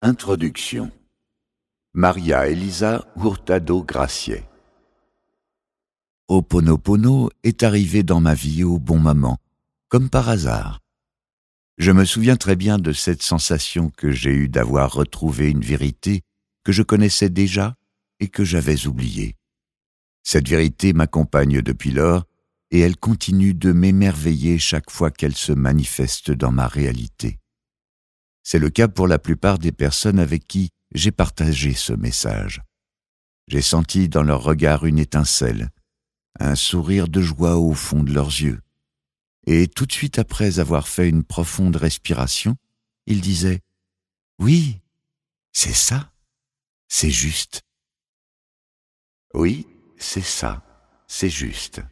Introduction. Maria Elisa Hurtado Gracié. Ho'oponopono est arrivé dans ma vie au bon moment, comme par hasard. Je me souviens très bien de cette sensation que j'ai eue d'avoir retrouvé une vérité que je connaissais déjà et que j'avais oubliée. Cette vérité m'accompagne depuis lors et elle continue de m'émerveiller chaque fois qu'elle se manifeste dans ma réalité. C'est le cas pour la plupart des personnes avec qui j'ai partagé ce message. J'ai senti dans leur regard une étincelle, un sourire de joie au fond de leurs yeux. Et tout de suite après avoir fait une profonde respiration, ils disaient « Oui, c'est ça, c'est juste. » Oui, c'est ça, c'est juste.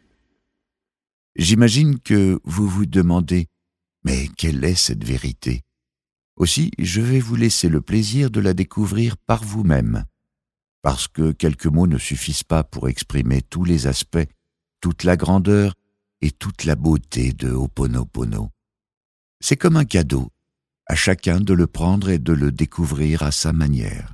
J'imagine que vous vous demandez « Mais quelle est cette vérité ?» Aussi, je vais vous laisser le plaisir de la découvrir par vous-même, parce que quelques mots ne suffisent pas pour exprimer tous les aspects, toute la grandeur et toute la beauté de Ho'oponopono. C'est comme un cadeau, à chacun de le prendre et de le découvrir à sa manière.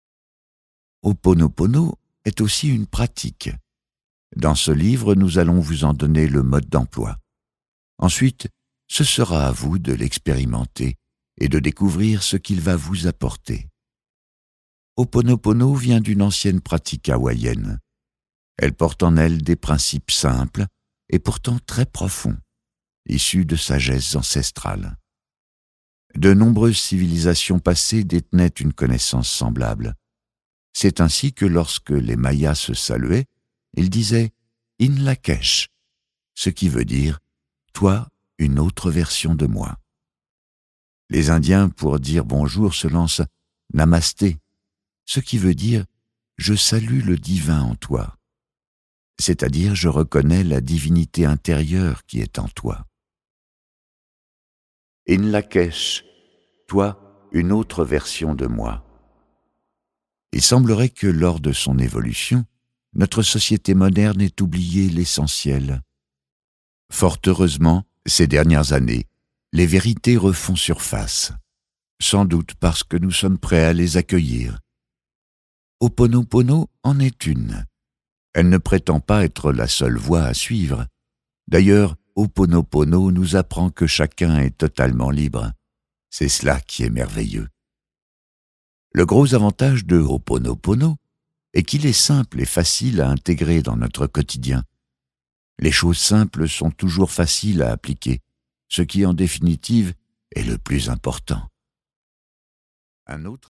Ho'oponopono est aussi une pratique. Dans ce livre, nous allons vous en donner le mode d'emploi. Ensuite, ce sera à vous de l'expérimenter et de découvrir ce qu'il va vous apporter. Ho'oponopono vient d'une ancienne pratique hawaïenne. Elle porte en elle des principes simples et pourtant très profonds, issus de sagesse ancestrale. De nombreuses civilisations passées détenaient une connaissance semblable. C'est ainsi que lorsque les Mayas se saluaient, ils disaient « In Lakesh », ce qui veut dire « toi, une autre version de moi ». Les Indiens, pour dire bonjour, se lancent « Namasté », ce qui veut dire « je salue le divin en toi », c'est-à-dire je reconnais la divinité intérieure qui est en toi. In Lakesh, toi, une autre version de moi. Il semblerait que lors de son évolution, notre société moderne ait oublié l'essentiel. Fort heureusement, ces dernières années, les vérités refont surface, sans doute parce que nous sommes prêts à les accueillir. Ho'oponopono en est une. Elle ne prétend pas être la seule voie à suivre. D'ailleurs, Ho'oponopono nous apprend que chacun est totalement libre. C'est cela qui est merveilleux. Le gros avantage de Ho'oponopono est qu'il est simple et facile à intégrer dans notre quotidien. Les choses simples sont toujours faciles à appliquer, ce qui en définitive est le plus important. Un autre